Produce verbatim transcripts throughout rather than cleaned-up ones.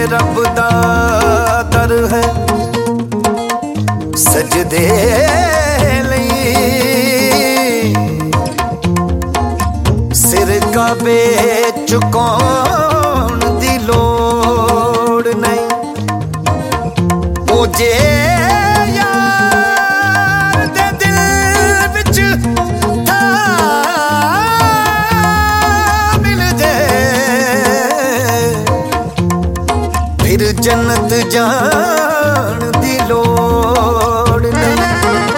रब दा दर है सजदे लई सिर काबे झुकाउण दी लोड़ नहीं मुझे यार दे दिल विच था मिल जाए फिर जन्नत जान दी लोड़ नहीं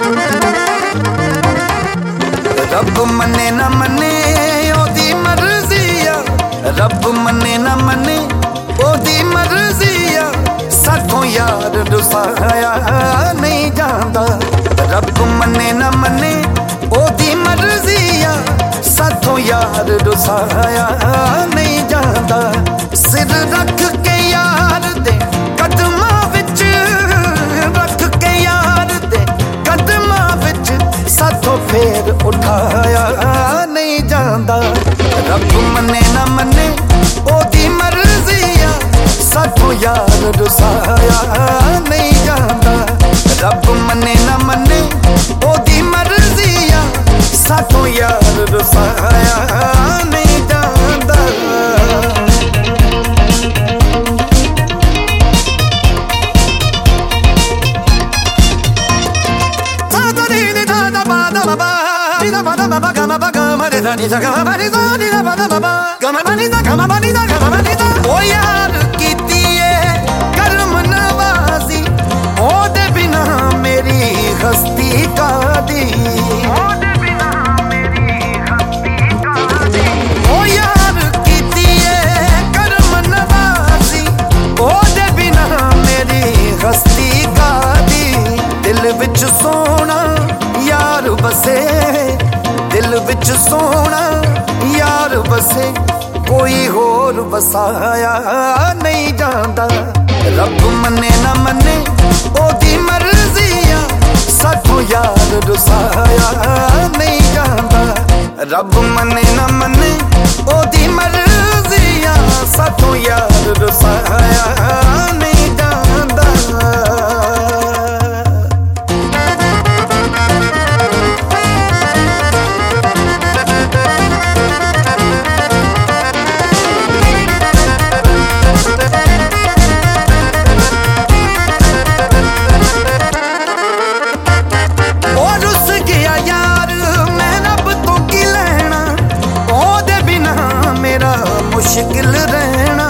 रब मने ना मने ओदी मर्जी आ रब मने ना मने ओदी मर्जी आ साथों यार रुसाया नहीं जाता रब मने ना मने ओदी मर्जी आ साथों यार रुसाया नहीं जाता सिर रख के यार दे कदमां विच रख के यार दे कदमां विच साथों फेर उठाया नहीं जाता रब मने ना मने ओदी मर्जी आ साथों यार रुसाया नहीं जाता रब मने ना मने ओदी मर्जी आ साथों यार रुसाया नहीं जाता ओ यार कीतिए करम नवाजी ओदे बिना मेरी हस्ती कादी ओ यार कीतिए करम नवाजी ओदे बिना मेरी हस्ती कादी दिल विच सोना यार बसे दिल विच सोना यार बसे कोई होर बसाया नहीं जाता रब मने ना मने ओदी मर्जी आ साथों यार रुसाया नहीं जाता रब मने ना मने ओदी मर्जी आ साथों यार रुसाया नहीं जाता मुश्किल रहना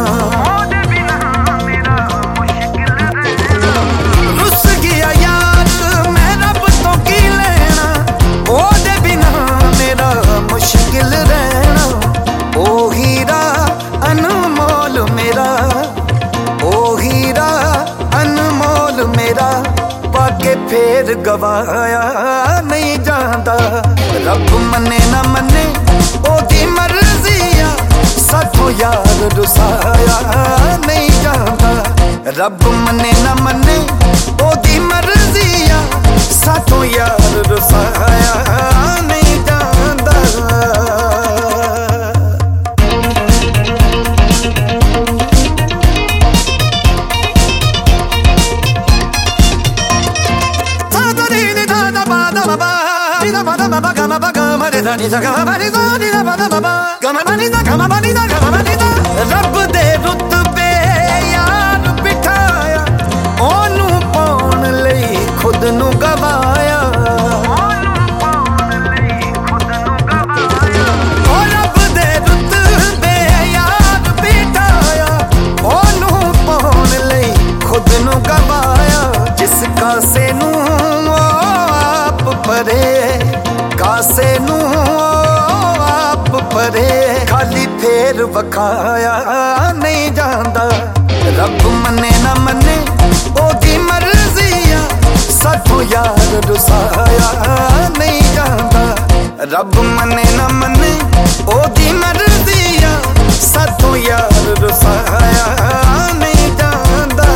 रुस गया यार मैं रब तो की लेना ओदे बिना मेरा मुश्किल रहना ओ हीरा अनमोल मेरा ओ हीरा अनमोल मेरा पाके फेर गवाया नहीं जाता रब मने ना मने ओदी मर्जी आ साथों यार रुसाया नहीं जाता रब मने ना मने ओदी मर्जी आ साथों यार रुसाया नहीं जाता रब दे रुतबे यार बिठाया ओनू पाउण लई खुद नू गवाया ओ रब दे रुतबे यार बिठाया ओनू पाउण लई खुद नू गवाया जिस कासे नू आप परे कासे नू आप परे खाली फेर वखाया नहीं जाता रब मने ना मने ओदी मर्जी आ साथों यार रुसाया नहीं जाता रब मने ना मने ओदी मर्जी आ साथों यार रुसाया नहीं जाता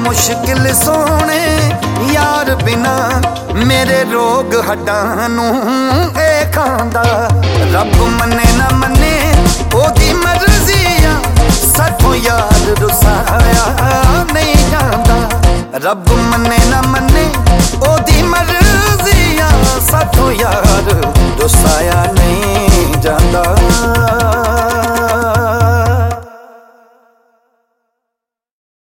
मुश्किल सोने यार बिना मेरे रोग हड्डां नूं ए खांदा। रब मन्ने ना मन्ने ओदी मर्जी आ, साथों यार रुसाया नहीं जांदा। रब मन्ने ना मन्ने ओदी